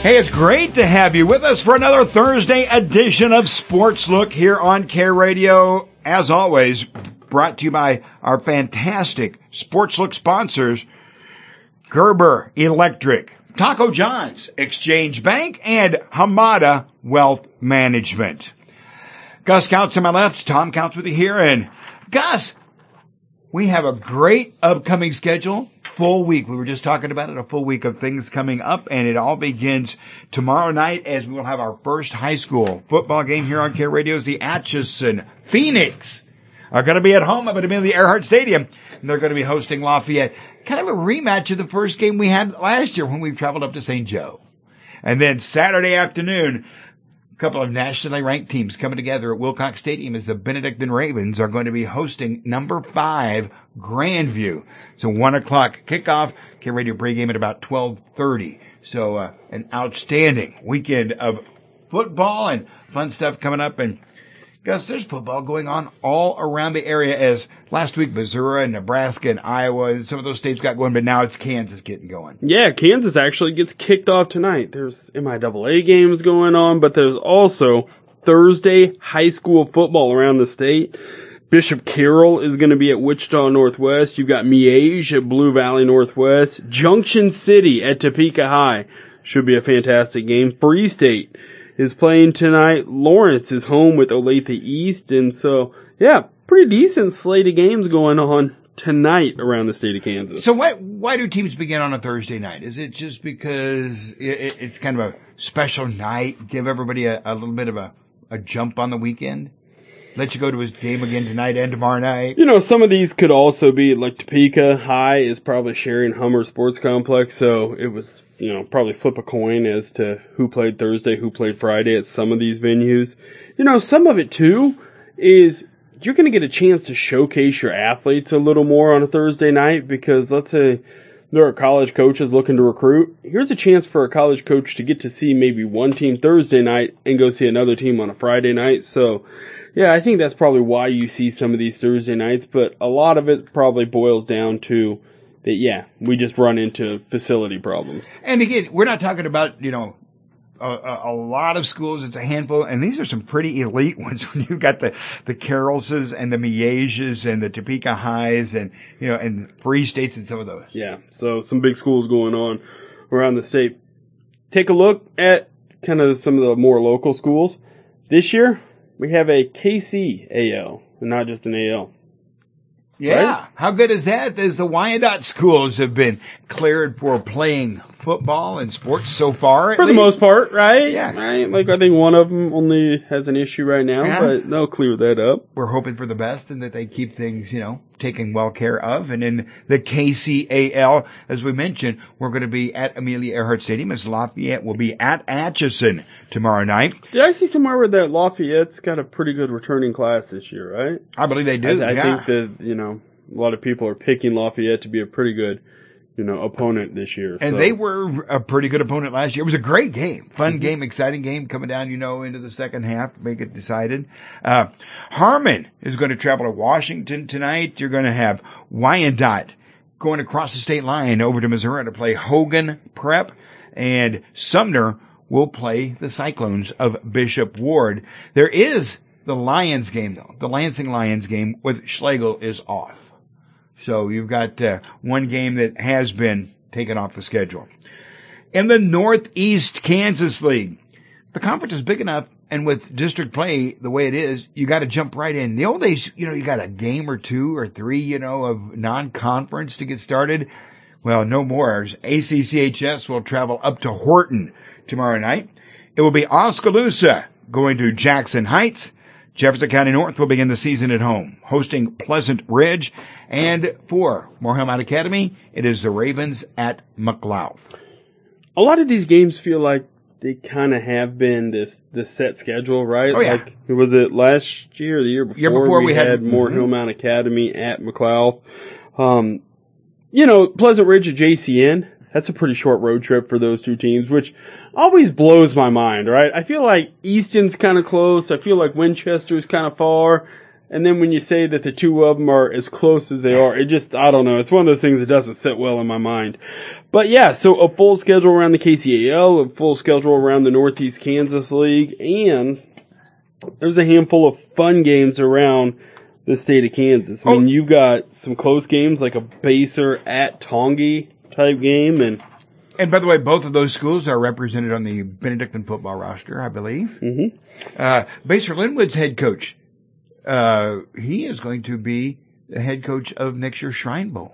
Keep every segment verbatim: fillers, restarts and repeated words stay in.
Hey, it's great to have you with us for another Thursday edition of Sports Look here on Care Radio. As always, brought to you by our fantastic Sports Look sponsors, Gerber Electric, Taco John's, Exchange Bank, and Hamada Wealth Management. Gus Counts to my left, Tom Counts with you here, and Gus, we have a great upcoming schedule. Full week. We were just talking about it, a full week of things coming up, and it all begins tomorrow night as we will have our first high school football game here on Care Radio. The Atchison Phoenix are going to be at home up at Amelia Earhart Stadium, and they're going to be hosting Lafayette. Kind of a rematch of the first game we had last year when we traveled up to Saint Joe. And then Saturday afternoon, a couple of nationally ranked teams coming together at Wilcox Stadium as the Benedictine Ravens are going to be hosting number five Grandview. So one o'clock kickoff, Care Radio pregame at about twelve thirty. So uh, an outstanding weekend of football and fun stuff coming up. And Gus, there's football going on all around the area as last week Missouri and Nebraska and Iowa and some of those states got going, but now it's Kansas getting going. Yeah, Kansas actually gets kicked off tonight. There's M I A A games going on, but there's also Thursday high school football around the state. Bishop Carroll is going to be at Wichita Northwest. You've got Miege at Blue Valley Northwest. Junction City at Topeka High. Should be a fantastic game. Free State is playing tonight. Lawrence is home with Olathe East. And so, yeah, pretty decent slate of games going on tonight around the state of Kansas. So why why do teams begin on a Thursday night? Is it just because it, it's kind of a special night, give everybody a, a little bit of a, a jump on the weekend? Let you go to his game again tonight and tomorrow night? You know, some of these could also be, like Topeka High is probably sharing Hummer Sports Complex, so it was, you know, probably flip a coin as to who played Thursday, who played Friday at some of these venues. You know, some of it, too, is you're going to get a chance to showcase your athletes a little more on a Thursday night because, let's say, there are college coaches looking to recruit. Here's a chance for a college coach to get to see maybe one team Thursday night and go see another team on a Friday night. So, yeah, I think that's probably why you see some of these Thursday nights, but a lot of it probably boils down to that, yeah, we just run into facility problems. And again, we're not talking about, you know, a, a, a lot of schools. It's a handful, and these are some pretty elite ones. When you've got the the Carrollses and the Mieges and the Topeka Highs and, you know, and Free States and some of those. Yeah, so some big schools going on around the state. Take a look at kind of some of the more local schools. This year, we have a K C A L, and not just an A L. Yeah, right? How good is that? As the Wyandotte schools have been cleared for playing football and sports so far. For the least. most part, right? Yeah. Right? Like, I think one of them only has an issue right now, yeah. but they'll clear that up. We're hoping for the best and that they keep things, you know, taken well care of. And in the K C A L, as we mentioned, we're going to be at Amelia Earhart Stadium as Lafayette will be at Atchison tomorrow night. Did I see somewhere where that Lafayette's got a pretty good returning class this year, right? I believe they do, I, I yeah. think that, you know, a lot of people are picking Lafayette to be a pretty good, you know, opponent this year. And so. they were a pretty good opponent last year. It was a great game. Fun mm-hmm. game, exciting game coming down, you know, into the second half, make it decided. Uh, Harmon is going to travel to Washington tonight. You're going to have Wyandotte going across the state line over to Missouri to play Hogan Prep. And Sumner will play the Cyclones of Bishop Ward. There is the Lions game, though. The Lansing Lions game with Schlegel is off. So you've got uh, one game that has been taken off the schedule. In the Northeast Kansas League, the conference is big enough, and with district play the way it is, you got to jump right in. The old days, you know, you got a game or two or three, you know, of non-conference to get started. Well, no more. A C C H S will travel up to Horton tomorrow night. It will be Oskaloosa going to Jackson Heights. Jefferson County North will begin the season at home, hosting Pleasant Ridge. And for Morehead Mount Academy, it is the Ravens at McLeod. A lot of these games feel like they kind of have been this, this set schedule, right? Oh, yeah. Like, was it last year or the year before? Year before we, we had, had Morehead mm-hmm. Mount Academy at McLeod. Um, you know, Pleasant Ridge at J C N, that's a pretty short road trip for those two teams, which always blows my mind, right? I feel like Easton's kind of close. I feel like Winchester's kind of far. And then when you say that the two of them are as close as they are, it just, I don't know. It's one of those things that doesn't sit well in my mind. But yeah, so a full schedule around the K C A L, a full schedule around the Northeast Kansas League, and there's a handful of fun games around the state of Kansas. I mean, you've got some close games like a Baser at Tongi type game. And and by the way, both of those schools are represented on the Benedictine football roster, I believe. Mm-hmm. Uh, Baser Linwood's head coach, uh, he is going to be the head coach of next year's Shrine Bowl.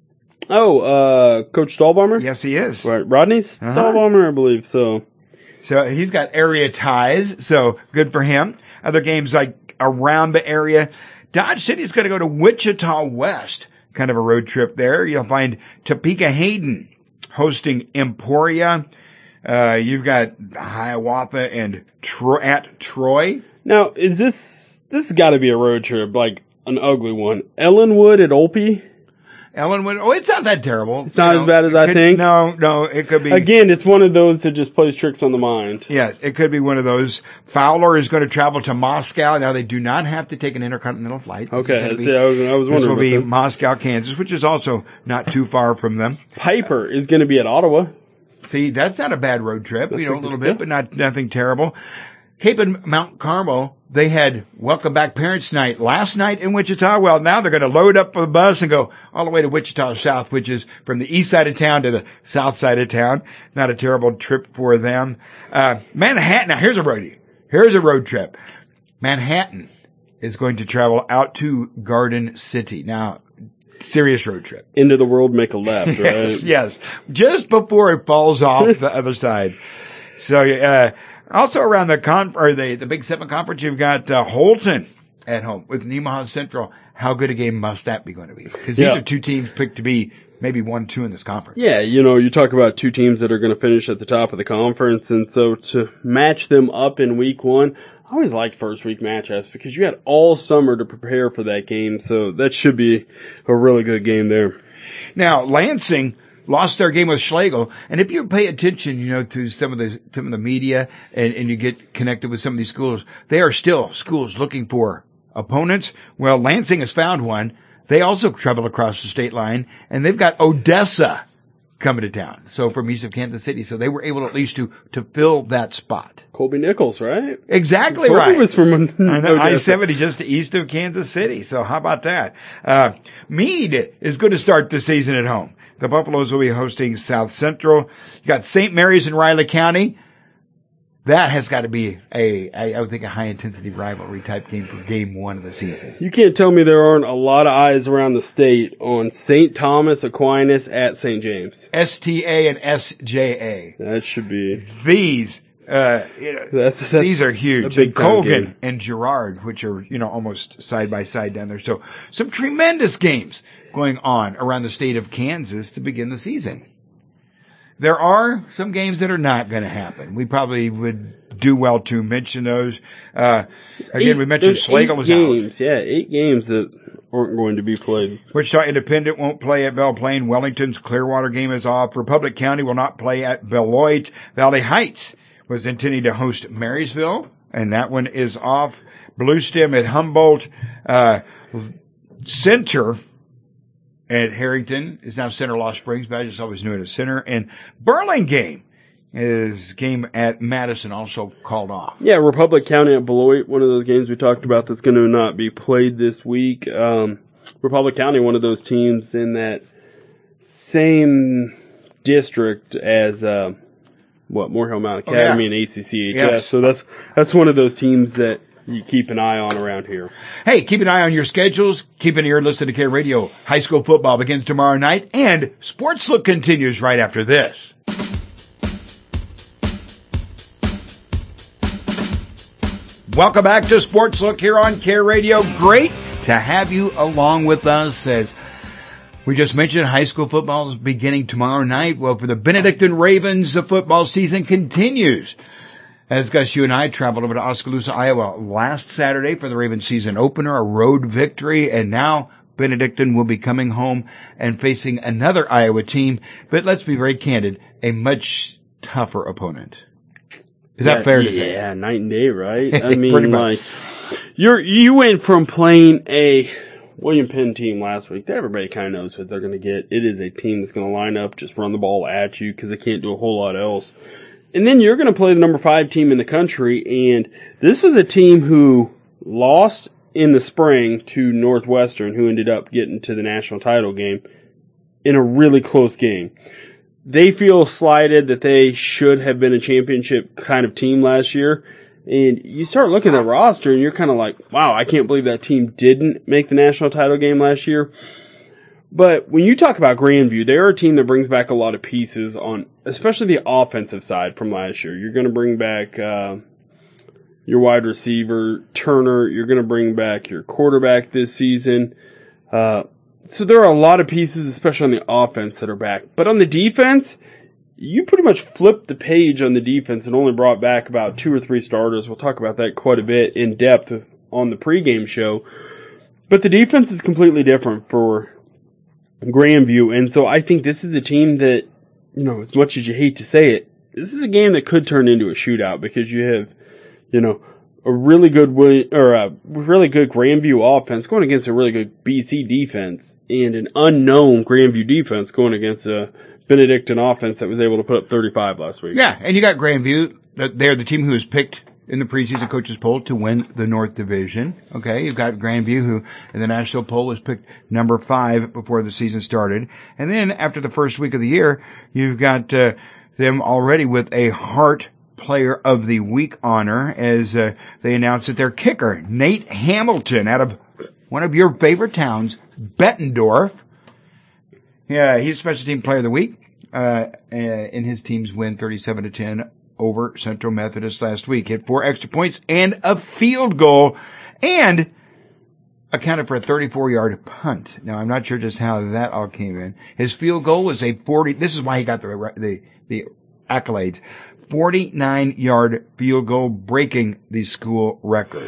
Oh, uh, Coach Stahlbomber? Yes, he is. Right, Rodney's uh-huh. Stahlbomber, I believe, so. So he's got area ties, so good for him. Other games like around the area. Dodge City's going to go to Wichita West, kind of a road trip there. You'll find Topeka Hayden hosting Emporia. Uh, you've got Hiawatha and Tro- at Troy. Now, is this, this has got to be a road trip, like an ugly one. Ellenwood at Olpe? Ellenwood, oh, it's not that terrible. It's not you as know, bad as I could, think? No, no, it could be. Again, it's one of those that just plays tricks on the mind. Yeah, it could be one of those. Fowler is going to travel to Moscow. Now, they do not have to take an intercontinental flight. Okay, be, yeah, I was, I was this wondering will be about Moscow, Kansas, which is also not too far from them. Piper is going to be at Ottawa. See, that's not a bad road trip, That's you know, a little bit, yeah. but not nothing terrible. Cape and Mount Carmel, they had Welcome Back Parents Night last night in Wichita. Well, now they're going to load up for the bus and go all the way to Wichita South, which is from the east side of town to the south side of town. Not a terrible trip for them. Uh, Manhattan, now here's a road, here's a road trip. Manhattan is going to travel out to Garden City. Now, serious road trip. Into the world, make a left, right? yes, yes. Just before it falls off the other side. So, uh, also around the con or the, the Big Seven Conference, you've got uh, Holton at home with Nemaha Central. How good a game must that be going to be? Because yeah. these are two teams picked to be maybe one, two in this conference. Yeah, you know, you talk about two teams that are going to finish at the top of the conference, and so to match them up in week one, I always like first week matchups because you had all summer to prepare for that game, so that should be a really good game there. Now, Lansing lost their game with Schlegel, and if you pay attention, you know, to some of the some of the media and, and you get connected with some of these schools, they are still schools looking for opponents. Well, Lansing has found one. They also travel across the state line, and they've got Odessa coming to town. So from east of Kansas City, so they were able at least to to fill that spot. Colby Nichols, right? Exactly Colby right. was from I seventy, just east of Kansas City. So how about that? Uh, Meade is going to start the season at home. The Buffaloes will be hosting South Central. You got Saint Mary's in Riley County. That has got to be a, a, I would think, a high-intensity rivalry type game for game one of the season. You can't tell me there aren't a lot of eyes around the state on Saint Thomas Aquinas at Saint James. S T A and S J A. That should be. These, uh, you know, that's, that's these are huge. A big Colgan game. and Girard, which are, you know, almost side by side down there. So some tremendous games going on around the state of Kansas to begin the season. There are some games that are not going to happen. We probably would do well to mention those. Uh, again, eight, we mentioned Schlegel was games. out. Yeah, eight games that aren't going to be played. Wichita Independent won't play at Belle Plaine. Wellington's Clearwater game is off. Republic County will not play at Beloit. Valley Heights was intending to host Marysville, and that one is off. Blue Stem at Humboldt. Uh, Center at Harrington is now Center Lost Springs, but I just always knew it as Center. And Burlingame is game at Madison also called off. Yeah, Republic County at Beloit, one of those games we talked about that's going to not be played this week. Um, Republic County, one of those teams in that same district as uh, what Morehill Mount Academy oh, yeah. and A C C H S. Yes. So that's that's one of those teams that you keep an eye on around here. Hey, keep an eye on your schedules. Keep an ear listening to K Radio. High school football begins tomorrow night, and Sports Look continues right after this. Welcome back to Sports Look here on K Radio. Great to have you along with us as we just mentioned high school football is beginning tomorrow night. Well, for the Benedictine Ravens, the football season continues. As Gus, you and I traveled over to Oskaloosa, Iowa last Saturday for the Ravens season opener, a road victory, and now Benedictine will be coming home and facing another Iowa team, but let's be very candid, a much tougher opponent. Is that yeah, fair to yeah, say? Yeah, night and day, right? I mean, Pretty much. like, You're you went from playing a William Penn team last week that everybody kind of knows what they're going to get. It is a team that's going to line up, just run the ball at you because they can't do a whole lot else. And then you're going to play the number five team in the country, and this is a team who lost in the spring to Northwestern, who ended up getting to the national title game in a really close game. They feel slighted that they should have been a championship kind of team last year. And you start looking at the roster, and you're kind of like, wow, I can't believe that team didn't make the national title game last year. But when you talk about Grandview, they're a team that brings back a lot of pieces on, especially the offensive side from last year. You're going to bring back uh, your wide receiver, Turner. You're going to bring back your quarterback this season. Uh, so there are a lot of pieces, especially on the offense, that are back. But on the defense, you pretty much flipped the page on the defense and only brought back about two or three starters. We'll talk about that quite a bit in depth on the pregame show. But the defense is completely different for Grandview, and so I think this is a team that, you know, as much as you hate to say it, this is a game that could turn into a shootout because you have, you know, a really good or a really good Grandview offense going against a really good B C defense, and an unknown Grandview defense going against a Benedictine offense that was able to put up thirty-five last week. Yeah, and you got Grandview. They're the team who was picked in the preseason coaches poll to win the North Division. Okay, you've got Grandview, who in the national poll was picked number five before the season started. And then after the first week of the year, you've got uh, them already with a Hart Player of the Week honor as uh, they announced that their kicker, Nate Hamilton, out of one of your favorite towns, Bettendorf. Yeah, he's Special Team Player of the Week uh, in his team's win thirty-seven to ten over Central Methodist last week. Hit four extra points and a field goal and accounted for a thirty-four-yard punt. Now, I'm not sure just how that all came in. His field goal was a forty. This is why he got the the, the accolades. forty-nine-yard field goal, breaking the school record.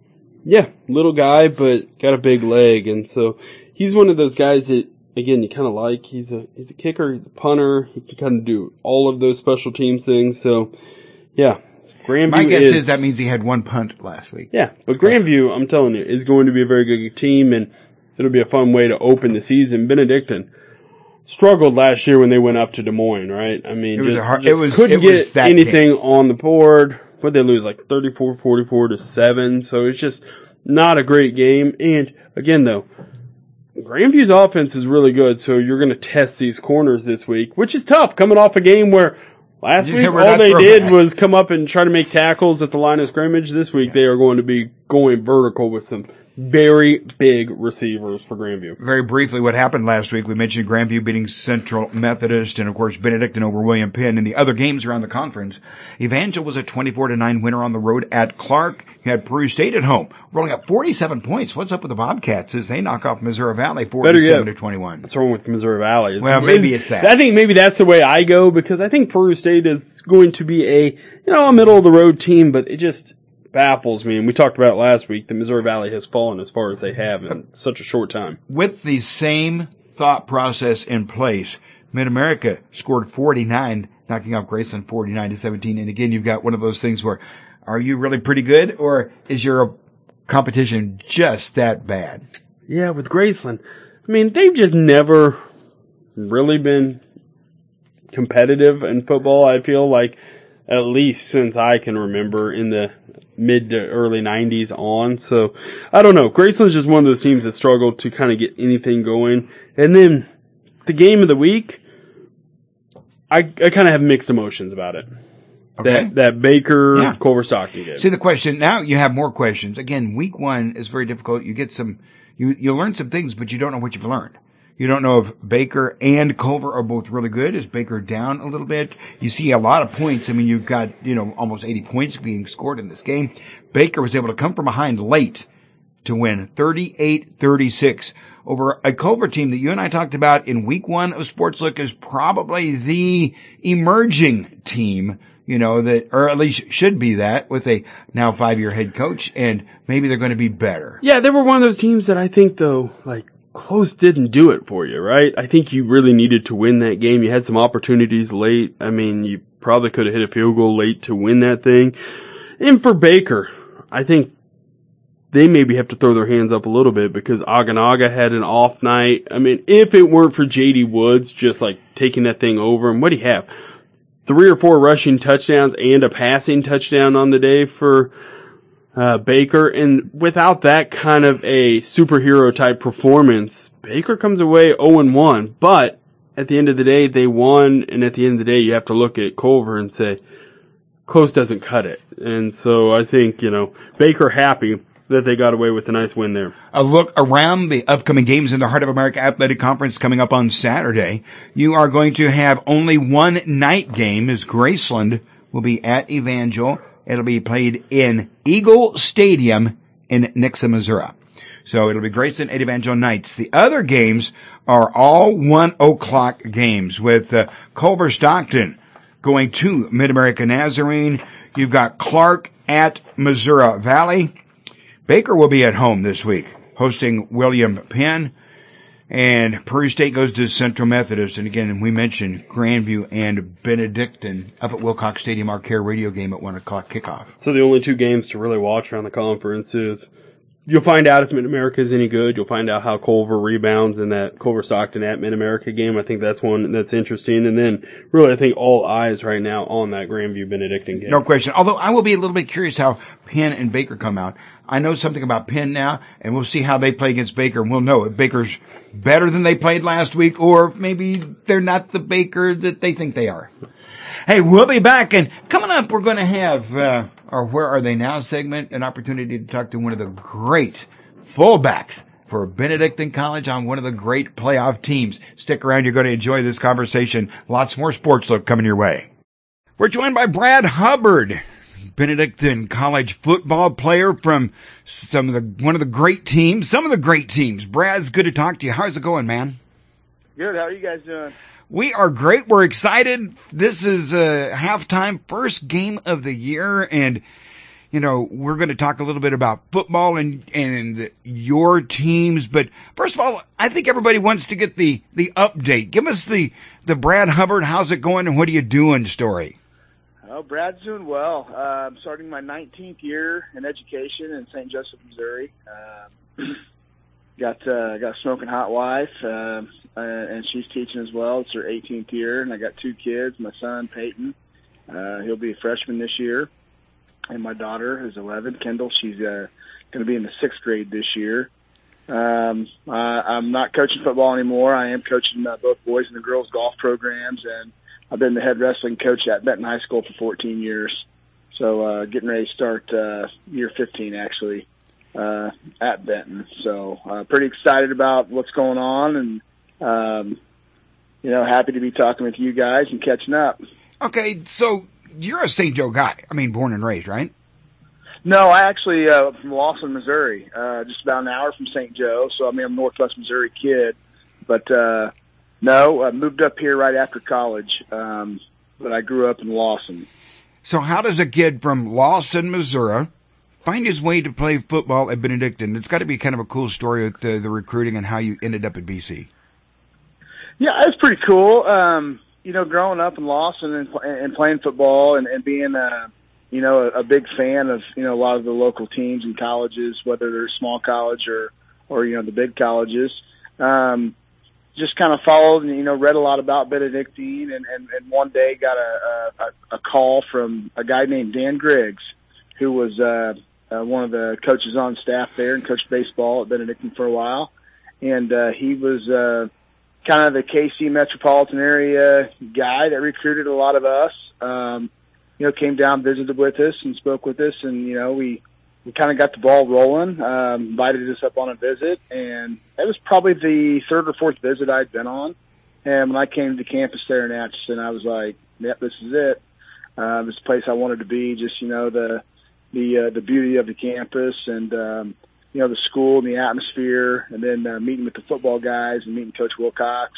Yeah, little guy, but got a big leg, and so he's one of those guys that, again, you kind of like. He's a he's a kicker, he's a punter. He can kind of do all of those special teams things. So, yeah, Grandview. My guess is, is that means he had one punt last week. Yeah, but Grandview, I'm telling you, is going to be a very good team, and it'll be a fun way to open the season. Benedictine struggled last year when they went up to Des Moines, right? I mean, it was just, a hard, just it was, couldn't it was get anything game. on the board. What did they lose, like thirty-four forty-four to seven? So it's just not a great game. And again, though, Grandview's offense is really good, so you're going to test these corners this week, which is tough, coming off a game where last week all they did back. was come up and try to make tackles at the line of scrimmage. This week they are going to be going vertical with some very big receivers for Grandview. Very briefly, what happened last week, we mentioned Grandview beating Central Methodist and, of course, Benedictine over William Penn. In the other games around the conference, Evangel was a twenty-four to nine winner on the road at Clark. You had Peru State at home, rolling up forty-seven points. What's up with the Bobcats as they knock off Missouri Valley forty-seven to twenty-one? What's wrong with Missouri Valley? Well, maybe it's that. I think maybe that's the way I go, because I think Peru State is going to be a, you know, a middle-of-the-road team, but it just baffles me, and we talked about it last week, the Missouri Valley has fallen as far as they have in such a short time. With the same thought process in place, Mid-America scored forty-nine, knocking off Graceland forty-nine to seventeen. And again, you've got one of those things where, are you really pretty good, or is your competition just that bad? Yeah, with Graceland, I mean, they've just never really been competitive in football, I feel like, at least since I can remember, in the mid to early nineties on. So, I don't know. Graceland's just one of those teams that struggled to kind of get anything going. And then, the game of the week, I I kind of have mixed emotions about it. Okay. That, that Baker, yeah. Culver Stockton game. See, the question, now you have more questions. Again, week one is very difficult. You get some, you, you learn some things, but you don't know what you've learned. You don't know if Baker and Culver are both really good. Is Baker down a little bit? You see a lot of points. I mean, you've got, you know, almost eighty points being scored in this game. Baker was able to come from behind late to win thirty-eight thirty-six over a Culver team that you and I talked about in week one of Sports Look is probably the emerging team, you know, that, or at least should be that, with a now five-year head coach, and maybe they're going to be better. Yeah, they were one of those teams that I think, though, like, close didn't do it for you, right? I think you really needed to win that game. You had some opportunities late. I mean, you probably could have hit a field goal late to win that thing. And for Baker, I think they maybe have to throw their hands up a little bit because Aganaga had an off night. I mean, if it weren't for J D Woods just like taking that thing over, and what do you have? Three or four rushing touchdowns and a passing touchdown on the day for uh, Baker. And without that kind of a superhero-type performance, Baker comes away oh and one. But at the end of the day, they won. And at the end of the day, you have to look at Culver and say, close doesn't cut it. And so I think, you know, Baker happy that they got away with a nice win there. A look around the upcoming games in the Heart of America Athletic Conference coming up on Saturday. You are going to have only one night game as Graceland will be at Evangel. It'll be played in Eagle Stadium in Nixa, Missouri. So it'll be Graceland at Evangel nights. The other games are all one o'clock games with uh, Culver Stockton going to Mid-America Nazarene. You've got Clark at Missouri Valley. Baker will be at home this week, hosting William Penn. And Prairie State goes to Central Methodist. And again, we mentioned Grandview and Benedictine up at Wilcox Stadium, our Care Radio game at one o'clock kickoff. So the only two games to really watch around the conference is you'll find out if Mid-America is any good. You'll find out how Culver rebounds in that Culver-Stockton at Mid-America game. I think that's one that's interesting. And then, really, I think all eyes right now on that Grandview-Benedictine game. No question. Although I will be a little bit curious how Penn and Baker come out. I know something about Penn now, and we'll see how they play against Baker, and we'll know if Baker's better than they played last week, or maybe they're not the Baker that they think they are. Hey, we'll be back, and coming up, we're going to have uh, our Where Are They Now segment, an opportunity to talk to one of the great fullbacks for Benedictine College on one of the great playoff teams. Stick around, you're going to enjoy this conversation. Lots more Sports Look coming your way. We're joined by Brad Hubbard, Benedictine College football player from some of the one of the great teams, some of the great teams. Brad, it's good to talk to you. How's it going, man? Good. How are you guys doing? We are great. We're excited. This is a halftime first game of the year, and you know we're going to talk a little bit about football and and your teams. But first of all, I think everybody wants to get the the update. Give us the the Brad Hubbard. How's it going, and what are you doing story? Oh, Brad's doing well. Uh, I'm starting my nineteenth year in education in Saint Joseph, Missouri. Uh, got uh, got a smoking hot wife, uh, and she's teaching as well. It's her eighteenth year, and I got two kids. My son Peyton, uh, he'll be a freshman this year, and my daughter is eleven, Kendall. She's uh, going to be in the sixth grade this year. Um, I, I'm not coaching football anymore. I am coaching uh, both boys and the girls golf programs, and I've been the head wrestling coach at Benton High School for fourteen years. So uh, getting ready to start uh, year fifteen, actually, uh, at Benton. So uh, pretty excited about what's going on, and, um, you know, happy to be talking with you guys and catching up. Okay, so you're a Saint Joe guy. I mean, born and raised, right? No, I actually uh, from Lawson, Missouri, uh, just about an hour from Saint Joe. So, I mean, I'm a Northwest Missouri kid. But, uh, no, I moved up here right after college, um, but I grew up in Lawson. So how does a kid from Lawson, Missouri, find his way to play football at Benedictine? It's got to be kind of a cool story with the, the recruiting and how you ended up at B C. Yeah, it's pretty cool. Um, you know, growing up in Lawson and, and playing football and, and being, uh, you know, a, a big fan of, you know, a lot of the local teams and colleges, whether they're small college or, or you know, the big colleges. Um just kind of followed and, you know, read a lot about Benedictine, and, and, and one day got a, a, a call from a guy named Dan Griggs, who was uh, uh, one of the coaches on staff there and coached baseball at Benedictine for a while. And uh, he was uh, kind of the K C metropolitan area guy that recruited a lot of us. Um, you know, came down, visited with us and spoke with us, and, you know, we – we kind of got the ball rolling, um, invited us up on a visit, and that was probably the third or fourth visit I'd been on. And when I came to campus there in Atchison, I was like, yep, this is it. Uh, this is the place I wanted to be, just, you know, the the uh, the beauty of the campus and, um, you know, the school and the atmosphere, and then uh, meeting with the football guys and meeting Coach Wilcox.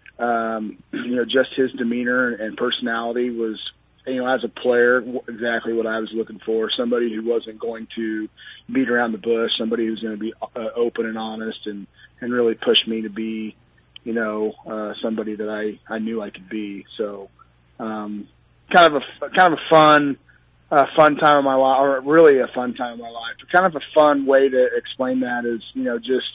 Um, you know, just his demeanor and personality was, you know, as a player, exactly what I was looking for. Somebody who wasn't going to beat around the bush, somebody who's going to be uh, open and honest and, and really push me to be, you know, uh, somebody that I, I knew I could be. So, um, kind of a, kind of a fun, a fun time of my life, or really a fun time of my life. Kind of a fun way to explain that is, you know, just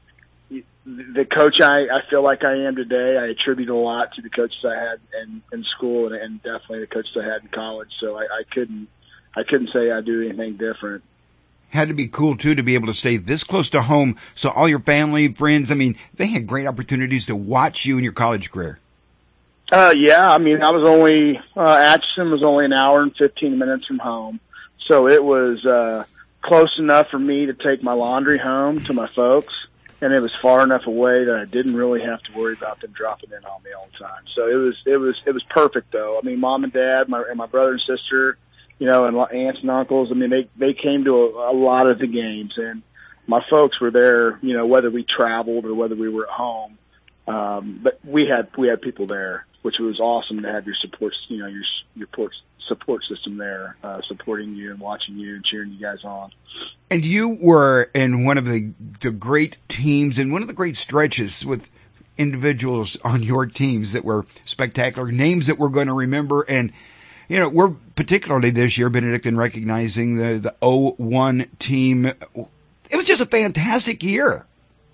the coach I, I feel like I am today. I attribute a lot to the coaches I had in, in school and, and definitely the coaches I had in college. So I, I couldn't, I couldn't say I do anything different. Had to be cool too to be able to stay this close to home. So all your family, friends, I mean, they had great opportunities to watch you in your college career. Uh, yeah, I mean, I was only, uh, Atchison was only an hour and fifteen minutes from home. So it was, uh, close enough for me to take my laundry home to my folks. And it was far enough away that I didn't really have to worry about them dropping in on me all the time. So it was, it was, it was perfect though. I mean, mom and dad, my, and my brother and sister, you know, and aunts and uncles, I mean, they, they came to a, a lot of the games, and my folks were there, you know, whether we traveled or whether we were at home. Um, but we had, we had people there, which was awesome to have your support, you know, your, your support, support system there, uh, supporting you and watching you and cheering you guys on. And you were in one of the, the great teams and one of the great stretches with individuals on your teams that were spectacular, names that we're going to remember. And, you know, we're particularly this year, Benedictine, recognizing the, the oh one team. It was just a fantastic year.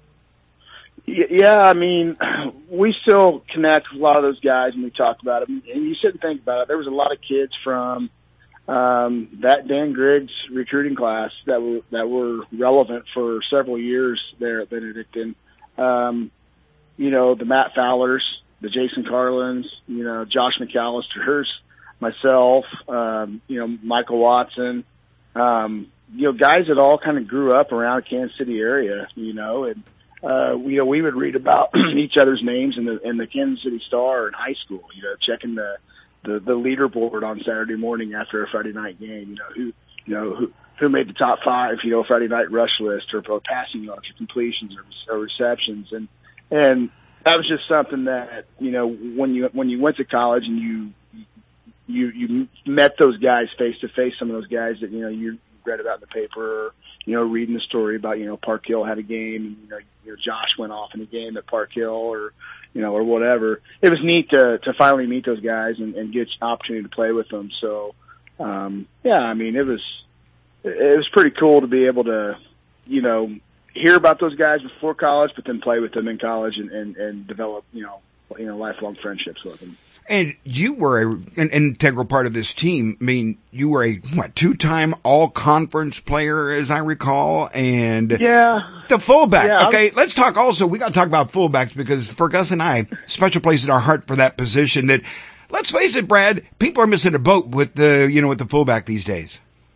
Yeah, I mean, we still connect with a lot of those guys, and we talk about it. And you sit and think about it. There was a lot of kids from um, that Dan Griggs recruiting class that were that were relevant for several years there at Benedictine. Um, you know, the Matt Fowlers, the Jason Carlins, you know, Josh McAllister's, myself, um, you know, Michael Watson, um, you know, guys that all kind of grew up around the Kansas City area, you know, and uh, we, you know, we would read about each other's names in the in the Kansas City Star in high school, you know, checking the, the, the leaderboard on Saturday morning after a Friday night game, you know, who, you know, who, who made the top five, you know, Friday night rush list or passing yards or completions or, or receptions. And, and that was just something that, you know, when you, when you went to college and you, you, you met those guys face to face, some of those guys that, you know, you read about in the paper, or, you know, reading the story about, you know, Park Hill had a game and, you know, you know, Josh went off in a game at Park Hill or, you know, or whatever. It was neat to, to finally meet those guys and, and get an opportunity to play with them. So, um, yeah, I mean, it was, it was pretty cool to be able to, you know, hear about those guys before college, but then play with them in college and, and, and develop, you know, you know, lifelong friendships with them. And you were a, an integral part of this team. I mean, you were a what, two-time all-conference player, as I recall, and yeah, the fullback. Yeah, okay, let's talk also. We got to talk about fullbacks because for Gus and I, special place in our heart for that position. That, let's face it, Brad, people are missing a boat with the you know with the fullback these days.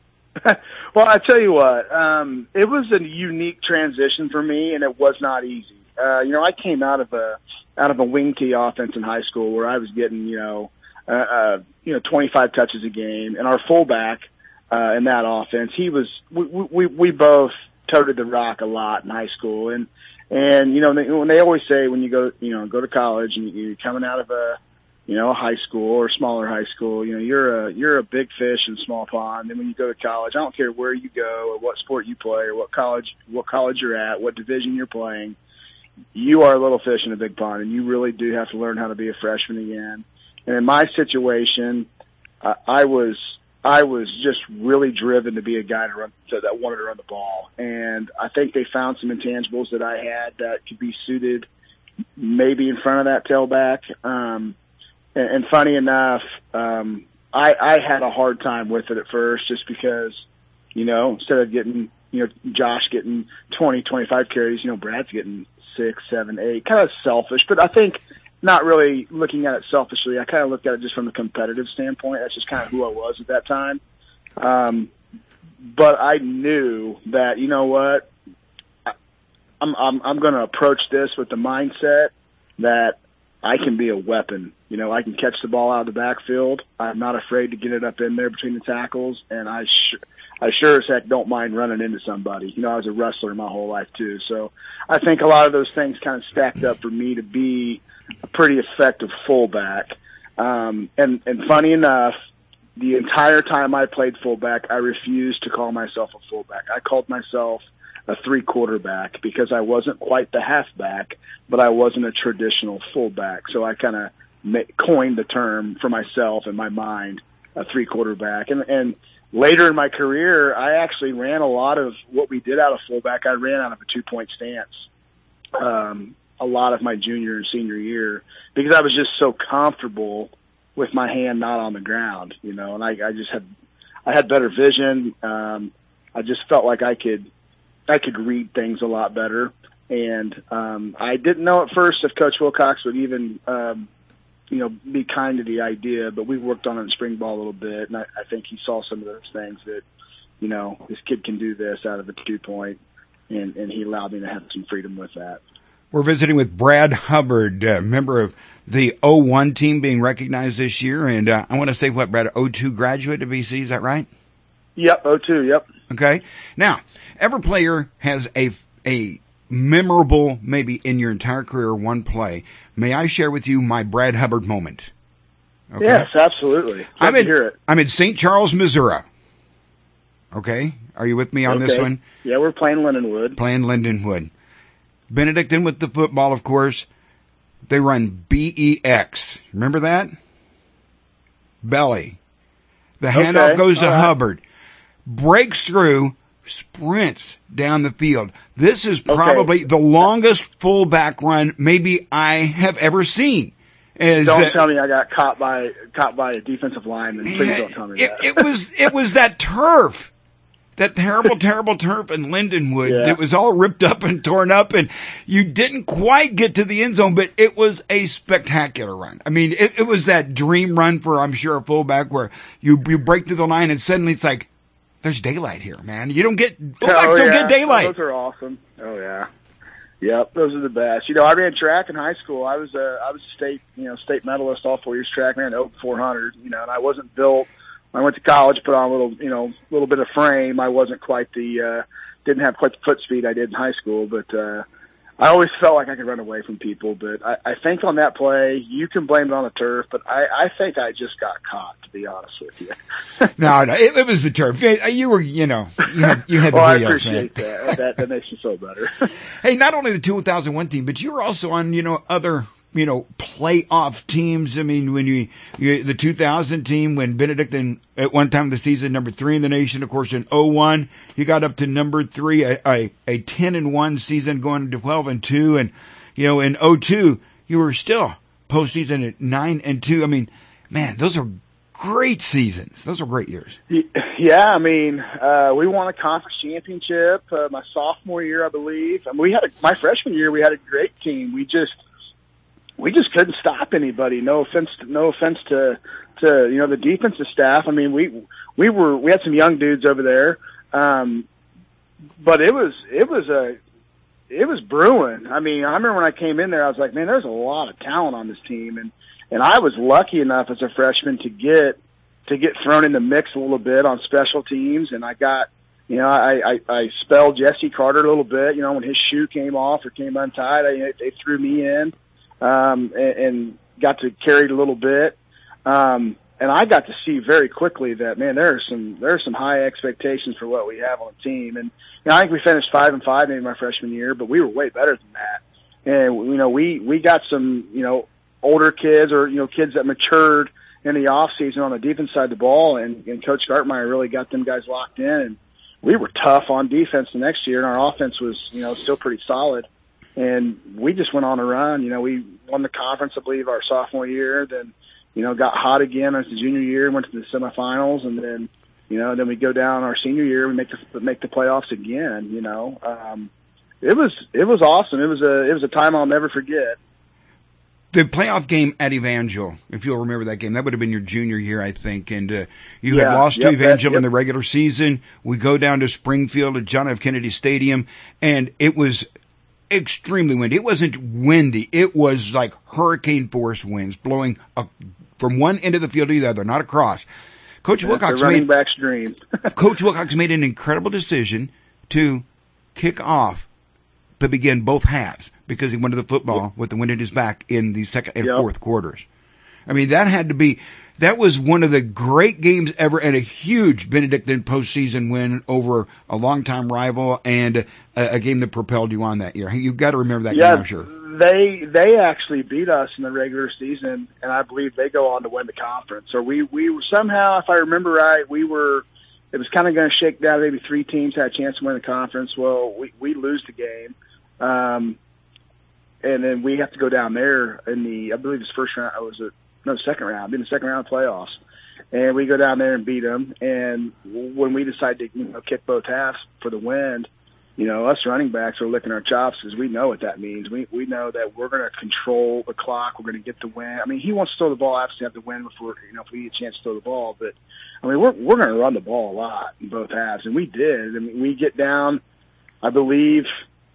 Well, I tell you what, um, it was a unique transition for me, and it was not easy. Uh, you know, I came out of a out of a wing tee offense in high school where I was getting, you know, uh, uh, you know, twenty-five touches a game, and our fullback uh, in that offense, he was, we, we we both toted the rock a lot in high school, and and you know, they, when they always say when you go, you know, go to college and you're coming out of a, you know, a high school or smaller high school, you know, you're a you're a big fish in a small pond. And when you go to college, I don't care where you go or what sport you play or what college what college you're at, what division you're playing. You are a little fish in a big pond, and you really do have to learn how to be a freshman again. And in my situation, uh, I was I was just really driven to be a guy to run, to, that wanted to run the ball. And I think they found some intangibles that I had that could be suited maybe in front of that tailback. Um, and, and funny enough, um, I, I had a hard time with it at first just because, you know, instead of getting, you know, Josh getting twenty, twenty-five carries, you know, Brad's getting six, seven, eight, kind of selfish, but I think not really looking at it selfishly. I kind of looked at it just from a competitive standpoint. That's just kind of who I was at that time. Um, but I knew that, you know what, I, I'm, I'm, I'm going to approach this with the mindset that I can be a weapon. You know, I can catch the ball out of the backfield. I'm not afraid to get it up in there between the tackles, and I sure, I sure as heck don't mind running into somebody. You know, I was a wrestler my whole life too. So I think a lot of those things kind of stacked up for me to be a pretty effective fullback. Um, and, and funny enough, the entire time I played fullback, I refused to call myself a fullback. I called myself a three-quarterback because I wasn't quite the halfback, but I wasn't a traditional fullback. So I kind of coined the term for myself in my mind, a three-quarterback. And, and later in my career, I actually ran a lot of what we did out of fullback. I ran out of a two-point stance um, a lot of my junior and senior year because I was just so comfortable with my hand not on the ground, you know, and I, I just had I had better vision. Um, I just felt like I could I could read things a lot better. And um, I didn't know at first if Coach Wilcox would even, um, you know, be kind to the idea, but we worked on it in spring ball a little bit, and I, I think he saw some of those things that, you know, this kid can do this out of a two-point, and, and he allowed me to have some freedom with that. We're visiting with Brad Hubbard, uh, member of the oh one team being recognized this year, and uh, I want to say, what, Brad, oh two graduate of B C, is that right? Yep, oh two, yep. Okay. Now, every player has a a memorable, maybe in your entire career, one play. May I share with you my Brad Hubbard moment? Okay. Yes, absolutely. Love I'm to in, hear it. I'm in Saint Charles, Missouri. Okay? Are you with me on okay. this one? Yeah, we're playing Lindenwood. Playing Lindenwood. Benedictine with the football, of course. They run B E X. Remember that? Belly. The handoff okay. goes to right. Hubbard. Breaks through, sprints down the field. This is probably okay. the longest fullback run maybe I have ever seen. Is don't that, tell me I got caught by caught by a defensive lineman. Please it, don't tell me it, that. it was it was that turf. That terrible, terrible turf in Lindenwood. Yeah. It was all ripped up and torn up, and you didn't quite get to the end zone, but it was a spectacular run. I mean, it, it was that dream run for, I'm sure, a fullback where you you break through the line, and suddenly it's like, there's daylight here, man. You don't get, fullbacks oh, don't yeah. get daylight. Oh, those are awesome. Oh, yeah. Yep, those are the best. You know, I ran track in high school. I was a I was a state you know state medalist all four years track. I ran over four hundred. You know, and I wasn't built. I went to college, put on a little, you know, little bit of frame. I wasn't quite the, uh, didn't have quite the foot speed I did in high school, but, uh, I always felt like I could run away from people. But I, I think on that play, you can blame it on the turf, but I, I think I just got caught, to be honest with you. no, no, it, it was the turf. You were, you know, you had, you had the well, I videos, appreciate man. that. that. That makes me feel better. Hey, not only the two thousand one team, but you were also on, you know, other, you know, playoff teams. I mean, when you, you the two thousand team, when Benedictine at one time of the season, number three in the nation, of course, in oh one, you got up to number three, a, a, a ten and one season going to twelve and two. And, you know, in oh two, you were still postseason at nine and two. I mean, man, those are great seasons. Those are great years. Yeah, I mean, uh, we won a conference championship uh, my sophomore year, I believe. I mean, we had a, my freshman year, we had a great team. We just, We just couldn't stop anybody. No offense, to, no offense to, to you know the defensive staff. I mean, we we were we had some young dudes over there, um, but it was it was a it was brewing. I mean, I remember when I came in there, I was like, man, there's a lot of talent on this team, and and I was lucky enough as a freshman to get to get thrown in the mix a little bit on special teams, and I got. You know, I, I, I spelled Jesse Carter a little bit. You know, when his shoe came off or came untied, I, they threw me in. Um, and, and got to carry it a little bit. Um, and I got to see very quickly that, man, there are some, there are some high expectations for what we have on the team. And, you know, I think we finished five and five maybe my freshman year, but we were way better than that. And, you know, we, we got some, you know, older kids or, you know, kids that matured in the off season on the defense side of the ball. And, and Coach Gartmeyer really got them guys locked in. And we were tough on defense the next year, and our offense was, you know, still pretty solid. And we just went on a run. You know, we won the conference, I believe, our sophomore year. Then, you know, got hot again as the junior year, went to the semifinals, and then, you know, then we go down our senior year, we make the make the playoffs again. You know, um, it was it was awesome. It was a it was a time I'll never forget. The playoff game at Evangel, if you'll remember that game, that would have been your junior year, I think. And uh, you yeah, had lost yep, to Evangel that, yep. in the regular season. We go down to Springfield at John F. Kennedy Stadium, and it was extremely windy. It wasn't windy. It was like hurricane force winds blowing a, from one end of the field to the other, not across. Coach That's Wilcox the running made, back's dream. Coach Wilcox made an incredible decision to kick off to begin both halves because he wanted the football yep. with the wind at his back in the second and yep. fourth quarters. I mean, that had to be, that was one of the great games ever and a huge Benedictine postseason win over a longtime rival and a, a game that propelled you on that year. You've got to remember that yeah, game, I'm sure. They they actually beat us in the regular season, and I believe they go on to win the conference. Or we, we were somehow, if I remember right, we were it was kind of going to shake down. Maybe three teams had a chance to win the conference. Well, we, we lose the game. Um, and then we have to go down there in the, I believe it's first round, it was a, no, second round, in the second round of playoffs. And we go down there and beat them. And when we decide to, you know, kick both halves for the win, you know, us running backs are licking our chops because we know what that means. We we know that we're going to control the clock. We're going to get the win. I mean, he wants to throw the ball, obviously have to win before, you know, if we get a chance to throw the ball. But, I mean, we're we're going to run the ball a lot in both halves. And we did. I mean, we get down, I believe,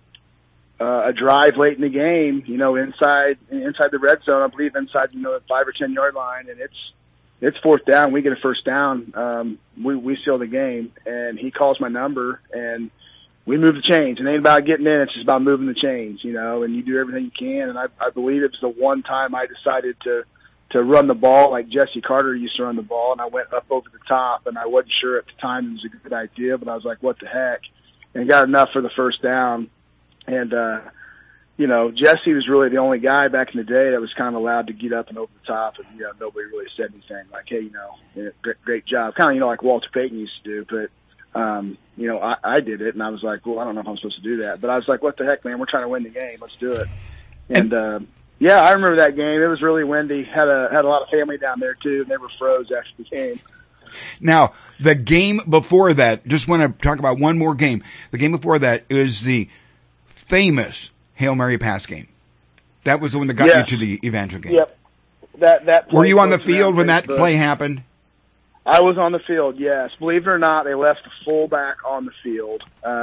uh, a drive late in the game, you know, inside inside the red zone, I believe inside, you know, the five or ten-yard line. And it's, it's fourth down. We get a first down. Um, we, we seal the game. And he calls my number, and we move the chains. And it ain't about getting in. It's just about moving the chains, you know, and you do everything you can. And I, I believe it was the one time I decided to, to run the ball like Jesse Carter used to run the ball, and I went up over the top, and I wasn't sure at the time it was a good idea, but I was like, what the heck? And got enough for the first down. And, uh, you know, Jesse was really the only guy back in the day that was kind of allowed to get up and over the top, and, you know, nobody really said anything like, hey, you know, great, great job. Kind of, you know, like Walter Payton used to do, but, Um, you know, I, I did it, and I was like, well, I don't know if I'm supposed to do that. But I was like, what the heck, man? We're trying to win the game. Let's do it. And, uh, yeah, I remember that game. It was really windy. Had a had a lot of family down there, too, and they were froze after the game. Now, the game before that, just want to talk about one more game. The game before that is the famous Hail Mary pass game. That was the one that got yes. you to the Evangel game. Yep. That, that Were you on the field when that play happened? I was on the field, yes. Believe it or not, they left the fullback on the field. Uh,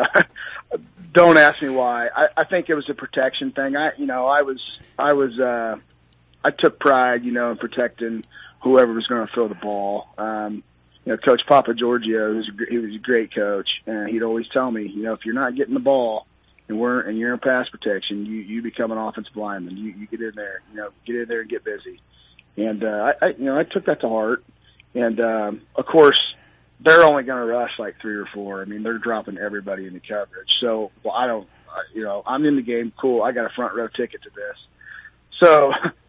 don't ask me why. I, I think it was a protection thing. I, you know, I was, I was, uh, I took pride, you know, in protecting whoever was going to throw the ball. Um, you know, Coach Papa Giorgio, he was, a, he was a great coach, and he'd always tell me, you know, if you're not getting the ball and we're and you're in pass protection, you you become an offensive lineman. You you get in there, you know, get in there and get busy. And uh, I, I, you know, I took that to heart. And, um, of course, they're only going to rush like three or four. I mean, they're dropping everybody in the coverage. So, well, I don't, you know, I'm in the game. Cool. I got a front row ticket to this. So,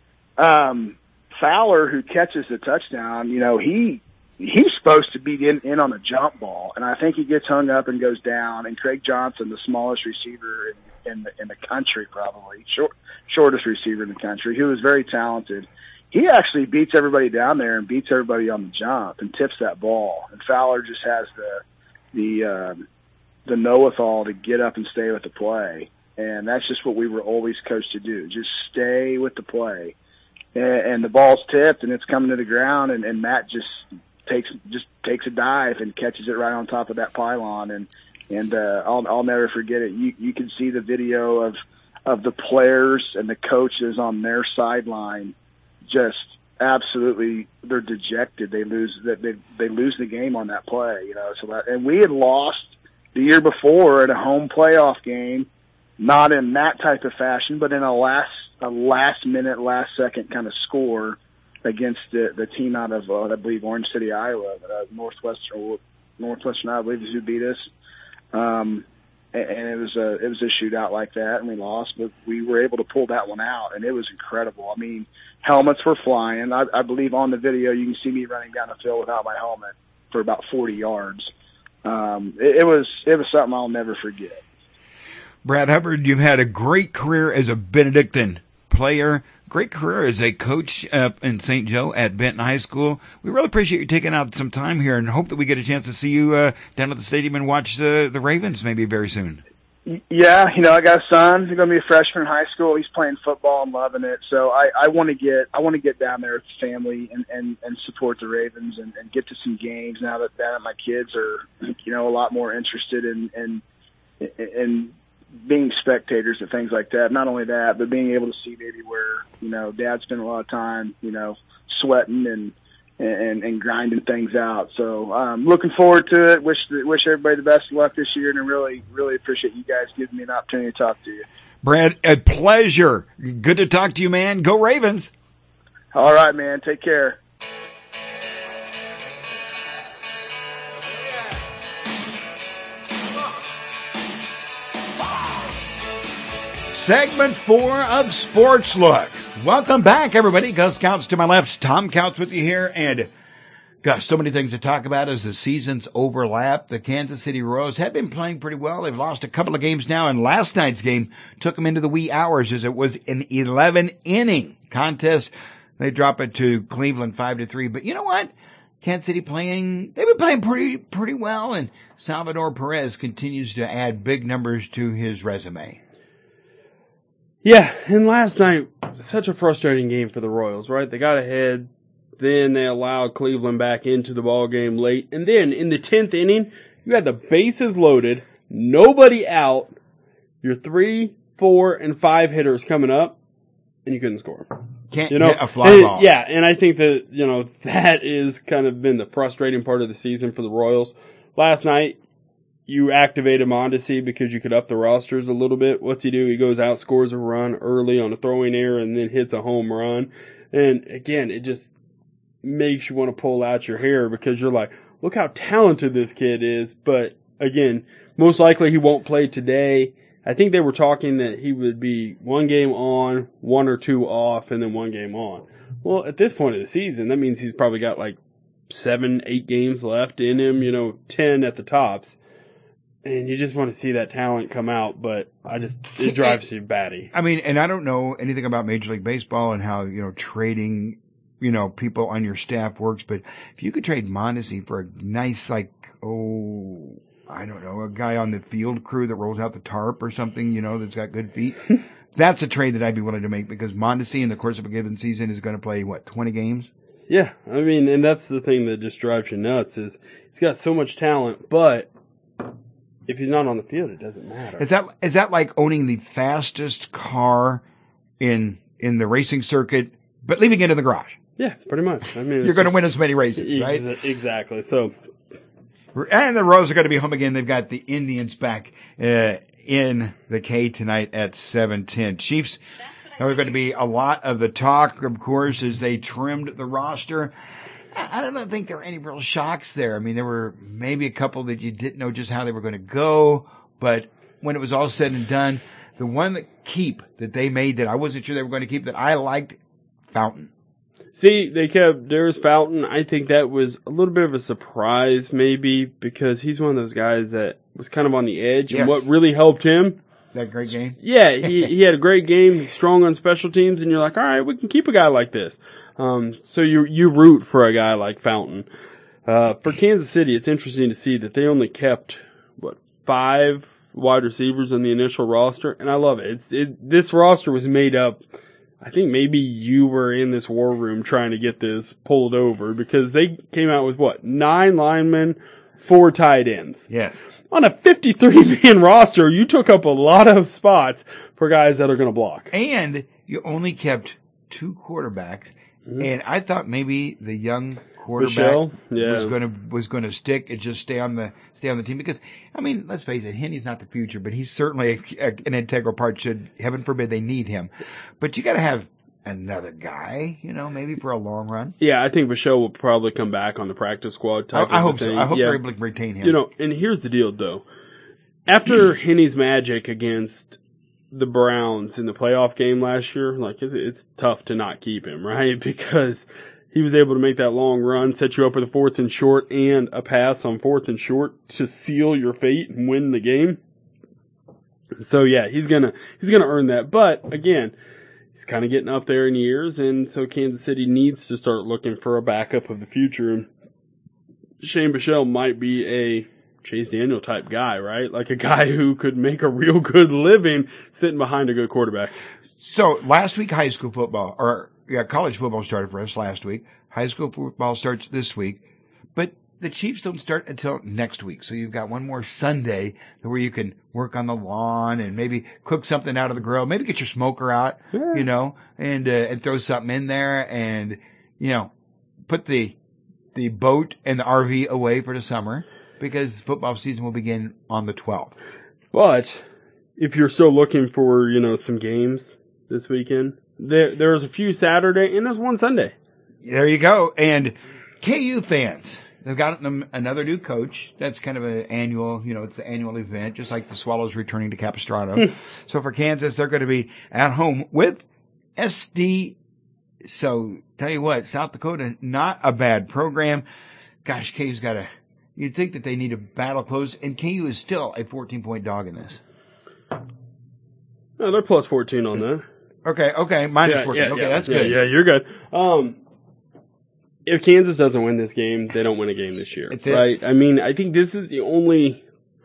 um, Fowler, who catches the touchdown, you know, he, he's supposed to be in, in on the jump ball. And I think he gets hung up and goes down. And Craig Johnson, the smallest receiver in, in the, in the country, probably short, shortest receiver in the country, who was very talented, he actually beats everybody down there and beats everybody on the jump and tips that ball. And Fowler just has the the um, the know-it-all to get up and stay with the play. And that's just what we were always coached to do, just stay with the play. And, and the ball's tipped and it's coming to the ground, and, and Matt just takes just takes a dive and catches it right on top of that pylon. And and uh, I'll I'll never forget it. You you can see the video of of the players and the coaches on their sideline. Just absolutely, they're dejected. They lose that they they lose the game on that play, you know. So that, and we had lost the year before at a home playoff game, not in that type of fashion, but in a last a last minute, last second kind of score against the the team out of uh, I believe Orange City, Iowa, uh, Northwestern Northwestern Iowa, I believe is who beat us. Um, And it was a it was a shootout like that, and we lost, but we were able to pull that one out, and it was incredible. I mean, helmets were flying. I, I believe on the video you can see me running down the field without my helmet for about forty yards. Um, it, it was it was something I'll never forget. Brad Hubbard, you've had a great career as a Benedictine player, great career as a coach up in Saint Joe at Benton High School. We really appreciate you taking out some time here, and hope that we get a chance to see you uh, down at the stadium and watch the the Ravens maybe very soon. Yeah, you know, I got a son. He's going to be a freshman in high school. He's playing football and loving it. So I, I want to get I want to get down there with the family and, and, and support the Ravens and, and get to some games now that, that my kids are, you know, a lot more interested in in, in being spectators and things like that. Not only that, but being able to see maybe where, you know, Dad spent a lot of time, you know, sweating and and, and grinding things out. So um, looking forward to it. Wish wish everybody the best of luck this year, and I really, really appreciate you guys giving me an opportunity to talk to you. Brad, a pleasure. Good to talk to you, man. Go Ravens. All right, man. Take care. Segment four of Sports Look. Welcome back, everybody. Gus Counts to my left, Tom Counts with you here, and Got so many things to talk about as the seasons overlap. The Kansas City Royals have been playing pretty well. They've lost a couple of games now, and last night's game took them into the wee hours as it was an eleven-inning contest. They drop it to Cleveland five to three. But you know what? Kansas City playing, they've been playing pretty pretty well, and Salvador Perez continues to add big numbers to his resume. Yeah, and last night, such a frustrating game for the Royals, right? They got ahead. Then they allowed Cleveland back into the ball game late. And then in the tenth inning, you had the bases loaded, nobody out, your three, four, and five hitters coming up, and you couldn't score. Can't you know, hit a fly and, ball. Yeah, and I think that, you know, that is kind of been the frustrating part of the season for the Royals. Last night, you activated Mondesi because you could up the rosters a little bit. What's he do? He goes out, scores a run early on a throwing error, and then hits a home run. And again, it just makes you want to pull out your hair because you're like, look how talented this kid is. But again, most likely he won't play today. I think they were talking that he would be one game on, one or two off, and then one game on. Well, at this point of the season, that means he's probably got like seven, eight games left in him, you know, ten at the tops. And you just want to see that talent come out, but I just, it drives you batty. I mean, and I don't know anything about Major League Baseball and how, you know, trading, you know, people on your staff works, but if you could trade Mondesi for a nice, like, oh, I don't know, a guy on the field crew that rolls out the tarp or something, you know, that's got good feet, that's a trade that I'd be willing to make because Mondesi in the course of a given season is going to play, what, twenty games? Yeah, I mean, and that's the thing that just drives you nuts is he's got so much talent, but if he's not on the field, it doesn't matter. Is that is that like owning the fastest car in in the racing circuit, but leaving it in the garage? Yeah, pretty much. I mean, you're going to win as many races, right? Exactly. So, and the Royals are going to be home again. They've got the Indians back uh, in the K tonight at seven ten. Chiefs. There's going to be a lot of the talk, of course, as they trimmed the roster. I don't think there were any real shocks there. I mean, there were maybe a couple that you didn't know just how they were going to go, but when it was all said and done, the one that keep that they made that I wasn't sure they were going to keep that I liked, Fountain. See, they kept Darius Fountain. I think that was a little bit of a surprise maybe because he's one of those guys that was kind of on the edge, yes. And what really helped him, that great game? Yeah, he, he had a great game. He's strong on special teams, and you're like, all right, we can keep a guy like this. Um, so you you root for a guy like Fountain. Uh, for Kansas City, it's interesting to see that they only kept, what, five wide receivers on the initial roster, and I love it. It's, it. This roster was made up, I think maybe you were in this war room trying to get this pulled over, because they came out with, what, nine linemen, four tight ends. Yes. On a fifty-three man roster, you took up a lot of spots for guys that are going to block. And you only kept two quarterbacks. Mm-hmm. And I thought maybe the young quarterback Michelle, yeah. was going to was going to stick and just stay on the stay on the team because I mean, let's face it, Henny's not the future, but he's certainly a, a, an integral part. Should heaven forbid they need him, but you got to have another guy, you know, maybe for a long run. Yeah, I think Michelle will probably come back on the practice squad type. I, I of hope thing. so. I hope yeah. they're able to retain him. You know, and here's the deal, though. After Henny's magic against the Browns in the playoff game last year, like it's, it's tough to not keep him, right? Because he was able to make that long run, set you up with a fourth and short and a pass on fourth and short to seal your fate and win the game. So yeah, he's gonna he's gonna earn that. But again, he's kind of getting up there in years, and so Kansas City needs to start looking for a backup of the future. And Shane Bichelle might be a Chase Daniel type guy, right? Like a guy who could make a real good living sitting behind a good quarterback. So last week, high school football, or yeah, college football started for us last week. High school football starts this week, but the Chiefs don't start until next week. So you've got one more Sunday where you can work on the lawn and maybe cook something out of the grill, maybe get your smoker out, yeah. you know, and uh, and throw something in there, and you know, put the the boat and the R V away for the summer. Because football season will begin on the twelfth. But if you're still looking for, you know, some games this weekend, there there's a few Saturday and there's one Sunday. There you go. And K U fans, they've got them another new coach. That's kind of an annual, you know, it's the annual event, just like the Swallows returning to Capistrano. So for Kansas, they're going to be at home with S D. So tell you what, South Dakota, not a bad program. gosh, K U's got a. You'd think that they need a battle close, and K U is still a fourteen-point dog in this. No, they're plus fourteen on that. Okay, okay, minus yeah, fourteen. Yeah, okay, yeah, that's yeah, good. Yeah, you're good. Um, if Kansas doesn't win this game, they don't win a game this year, That's it. right? I mean, I think this is the only.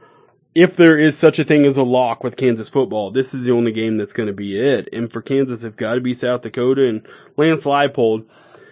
If there is such a thing as a lock with Kansas football, this is the only game that's going to be it. And for Kansas, it's got to be South Dakota and Lance Leipold.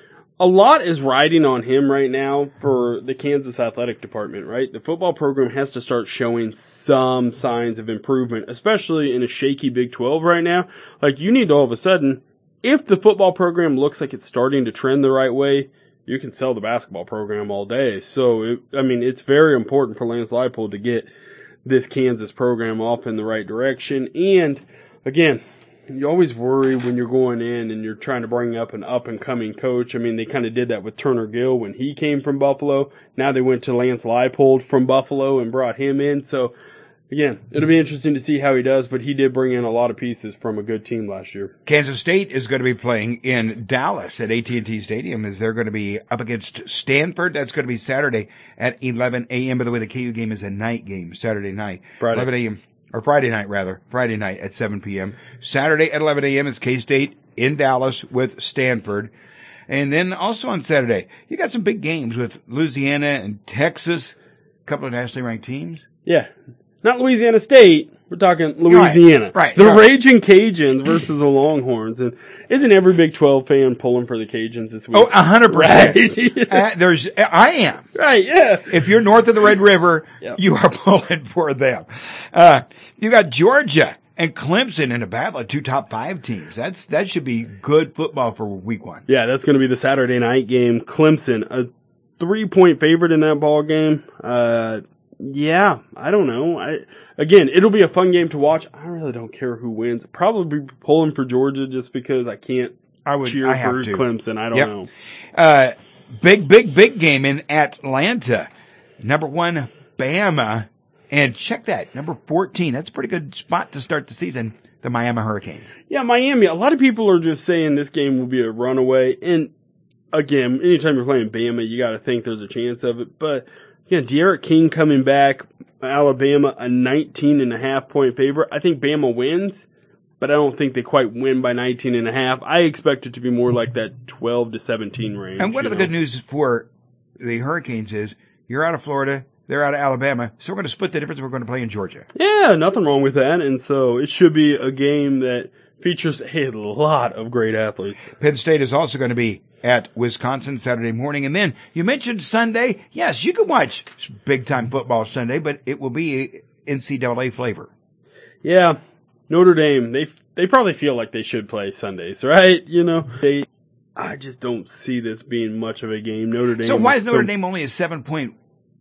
A lot is riding on him right now for the Kansas athletic department, right? The football program has to start showing some signs of improvement, especially in a shaky Big twelve right now. Like, you need to all of a sudden, if the football program looks like it's starting to trend the right way, you can sell the basketball program all day. So, it, I mean, it's very important for Lance Leipold to get this Kansas program off in the right direction. And, again, you always worry when you're going in and you're trying to bring up an up-and-coming coach. I mean, they kind of did that with Turner Gill when he came from Buffalo. Now they went to Lance Leipold from Buffalo and brought him in. So, again, it'll be interesting to see how he does, but he did bring in a lot of pieces from a good team last year. Kansas State is going to be playing in Dallas at A T and T Stadium as they're going to be up against Stanford. That's going to be Saturday at eleven a.m. By the way, the K U game is a night game, Saturday night. Friday. eleven a.m. Or Friday night, rather. Friday night at seven p.m. Saturday at eleven a.m. is K-State in Dallas with Stanford. And then also on Saturday, you got some big games with Louisiana and Texas, a couple of nationally ranked teams. Yeah. Not Louisiana State. We're talking Louisiana. Right. right the right. Raging Cajuns versus the Longhorns. And isn't every Big twelve fan pulling for the Cajuns this week? Oh, one hundred percent. Right. uh, there's, I am. Right, yeah. If you're north of the Red River, yep. you are pulling for them. Uh, you got Georgia and Clemson in a battle of two top five teams. That's That should be good football for week one. Yeah, that's going to be the Saturday night game. Clemson, a three-point favorite in that ball game. Uh, yeah, I don't know. I Again, it'll be a fun game to watch. I really don't care who wins. Probably pulling for Georgia just because I can't I would, cheer I for to. Clemson. I don't yep. know. Uh, big, big, big game in Atlanta. Number one, Bama. And check that, number fourteen. That's a pretty good spot to start the season, the Miami Hurricanes. Yeah, Miami. A lot of people are just saying this game will be a runaway. And, again, anytime you're playing Bama, you got to think there's a chance of it. But, yeah, De'Aaron King coming back, Alabama, a nineteen and a half point favorite. I think Bama wins, but I don't think they quite win by nineteen and a half. I expect it to be more like that twelve to seventeen range. And one of the know? good news for the Hurricanes is you're out of Florida, they're out of Alabama, so we're going to split the difference. We're going to play in Georgia. Yeah, nothing wrong with that. And so it should be a game that features a lot of great athletes. Penn State is also going to be at Wisconsin Saturday morning. And then you mentioned Sunday. Yes, you can watch big-time football Sunday, but it will be N C double A flavor. Yeah, Notre Dame, they they probably feel like they should play Sundays, right? You know, they. I just don't see this being much of a game. Notre Dame. So why is Notre so, Dame only a seven-point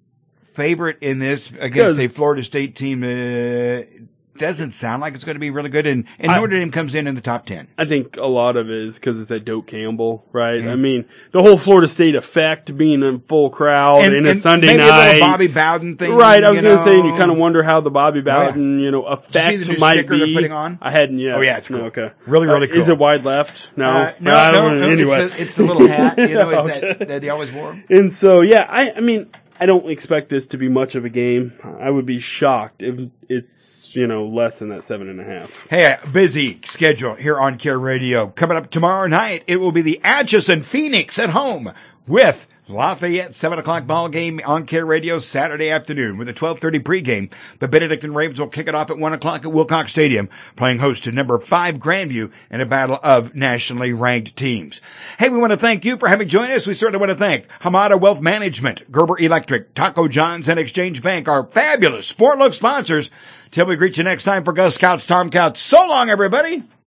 favorite in this against a Florida State team? Uh, doesn't sound like it's going to be really good, and, and I, Notre Dame comes in in the top ten. I think a lot of it is because it's at Doak Campbell, right? Mm-hmm. I mean, the whole Florida State effect being in full crowd and, and, and a Sunday maybe night. A little Bobby Bowden thing. Right, I was going to say, and you know. kind of wonder how the Bobby Bowden, oh, yeah. you know, effect Did you see the new might sticker be. they're putting on? I hadn't yet. Oh, yeah, it's cool. No, okay. Really, really uh, cool. Is it wide left? No. Uh, no, I no, don't know. no, Anyway. It's, a, it's the little hat, you know, okay. that, that he always wore. And so, yeah, I, I mean, I don't expect this to be much of a game. I would be shocked if it's, you know, less than that seven and a half. Hey, a busy schedule here on Care Radio. Coming up tomorrow night, it will be the Atchison Phoenix at home with Lafayette, seven o'clock ball game on Care Radio Saturday afternoon with a twelve thirty pregame. The Benedictine Ravens will kick it off at one o'clock at Wilcox Stadium, playing host to number five Grandview in a battle of nationally ranked teams. Hey, we want to thank you for having joined us. We certainly want to thank Hamada Wealth Management, Gerber Electric, Taco John's, and Exchange Bank, our fabulous Sport Look sponsors. Till we greet you next time for Gus Couts, Tom Couts. So long, everybody.